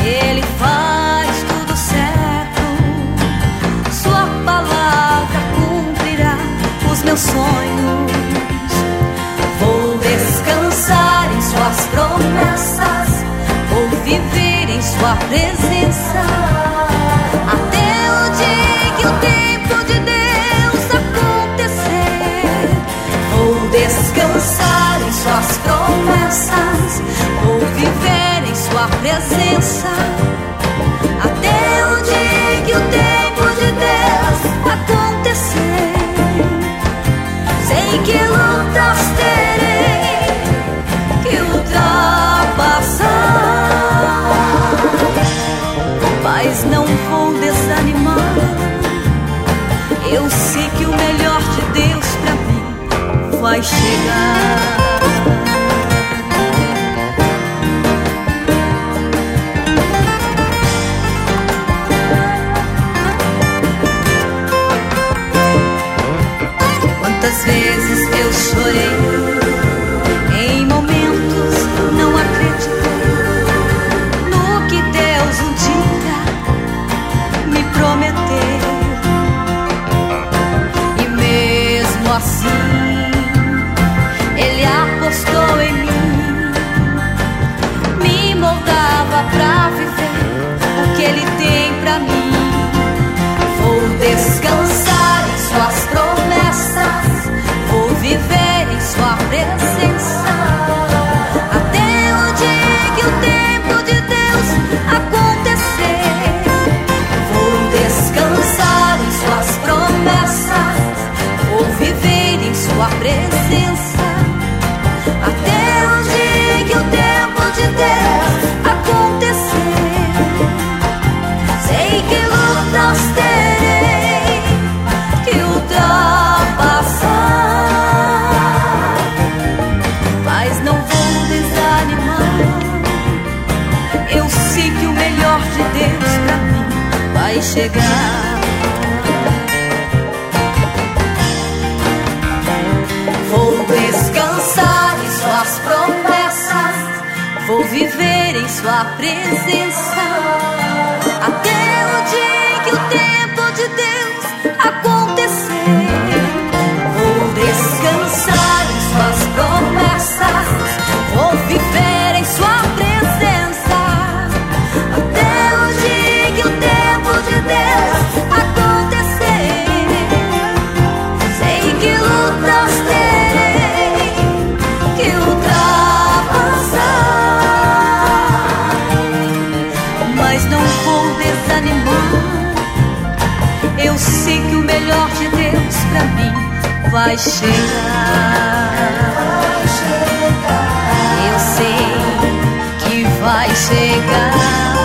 Ele faz tudo certo, Sua palavra cumprirá os meus sonhos. Vou descansar em Suas promessas, vou viver em Sua presença, até o dia que o tempo de Deus acontecer. Vou descansar em Suas promessas, vou viver em Sua presença, até o dia que o tempo de Deus acontecer. Sei que lutas terei que ultrapassar, mas não vou desanimar. Eu sei que o melhor de Deus pra mim vai chegar. Quantas vezes eu chorei, em momentos não acreditei no que Deus um dia me prometeu. E mesmo assim, Ele apostou em mim, me moldava pra viver o que Ele tem pra mim. Vou descansar em Suas promessas, vou viver em Sua presença, até o dia que o tempo de Deus acontecer. Vou descansar em Suas promessas, vou viver em Sua presença, até o dia que o tempo de Deus acontecer. Sei que lutas terei que ultrapassar, mas não vou desanimar. Eu sei que o melhor de Deus pra mim vai chegar. Vou descansar em Suas promessas, vou viver em Sua presença, até o dia que o tempo de Deus acontecer. Vou descansar em Suas promessas, vou viver em Sua presença, até o dia que o tempo de Deus acontecer. Sei que lutas terei que ultrapassar, mas não vou desanimar. Eu sei que o melhor de Deus pra mim vai chegar. Eu sei que vai chegar.